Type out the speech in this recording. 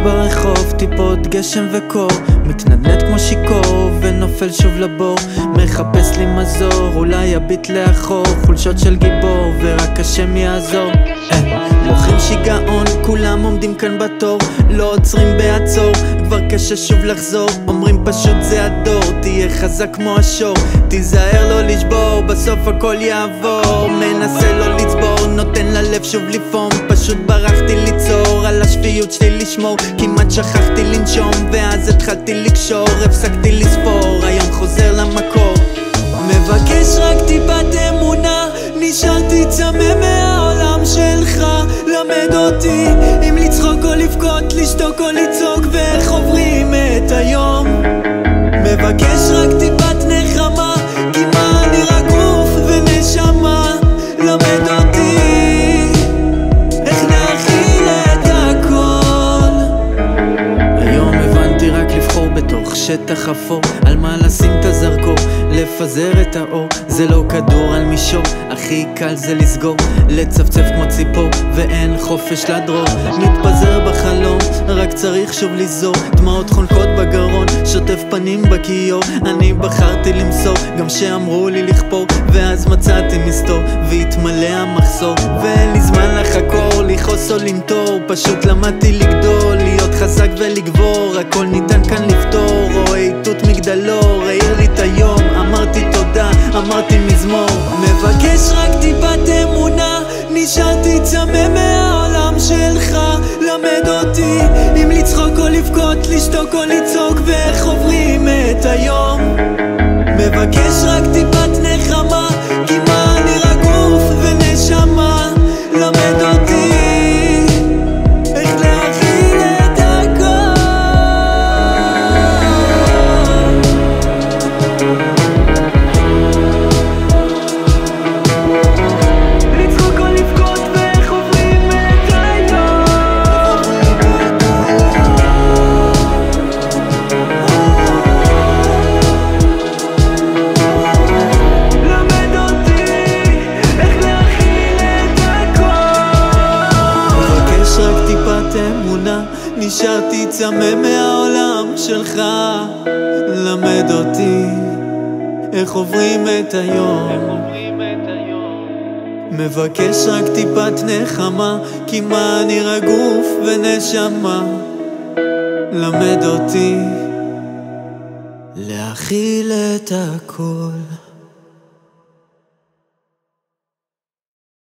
ברחוב, טיפות גשם וקור, מתנדנד כמו שיקור ונופל שוב לבור, מחפש לי מזור, אולי הביט לאחור, חולשות של גיבור ורק השם יעזור. מוחים שיגעון, כולם עומדים כאן בתור, לא עוצרים בעצור, כבר קשה שוב לחזור, אומרים פשוט זה הדור, תהיה חזק כמו השור, תיזהר לא לשבור, בסוף הכל יעבור, מנסה לא לצבור, נותן ללב שוב לפעום, פשוט ברחתי ליצור, על השפיות שלי לשמור, כמעט שכחתי לנשום, ואז התחלתי לקשור, הפסקתי לספור, היום חוזר למקור, מבקש רק טיפת אמונה, נשארתי צמא מהעולם שלך, למד אותי אם לצחוק או לבכות, לשתוק או לצעוק, ואיך עוברים את היום. מבקש רק טיפת נחמה, כי מה אני רק גוף ונשמה, למד אותי איך להכיל את הכל. היום הבנתי רק לבחור בתוך שטח אפור, על מה לשים את הזרקור, לפזר את האור, זה לא כדור על מישור, הכי קל זה לסגור, לצפצף כמו ציפור, ואין חופש לדרור, מתפזר בחלום, רק צריך שוב לזור, דמעות חונקות בגרון, שוטף פנים בכיור, אני בחרתי למסור, גם שאמרו לי לכפור, ואז מצאתי מסתור, והתמלא המחסור, ואין לי זמן לחקור, לכעוס או למתור, פשוט למדתי לגדול, להיות חזק ולגבור, הכל ניתן כאן לפתור, או איתות מגדלור, העיר לי את היום, אמרתי תודה, אמרתי מזמור, מבקש רק טיפת אמונה, נשארתי צמא מהעולם שלך, למד אותי אם לצחוק או לבכות, לשתוק או לצעוק, ואיך עוברים את היום. מבקש רק טיפת נחמה, כי מה אני רק גוף ונשמה, למד אותי איך להכיל את הכל. לצחוק או לבכות ואיך עוברים את היום. למד אותי איך להכיל את הכל. מבקש רק טיפת אמונה, נשארתי צמא מהעולם שלך, למד אותי איך עוברים את היום. מבקש רק טיפת נחמה, כי מה אני רק גוף ונשמה, למד אותי להכיל את הכל.